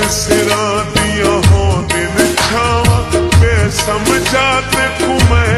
सिरा दिया हो दिन छावा, समझाते को मैं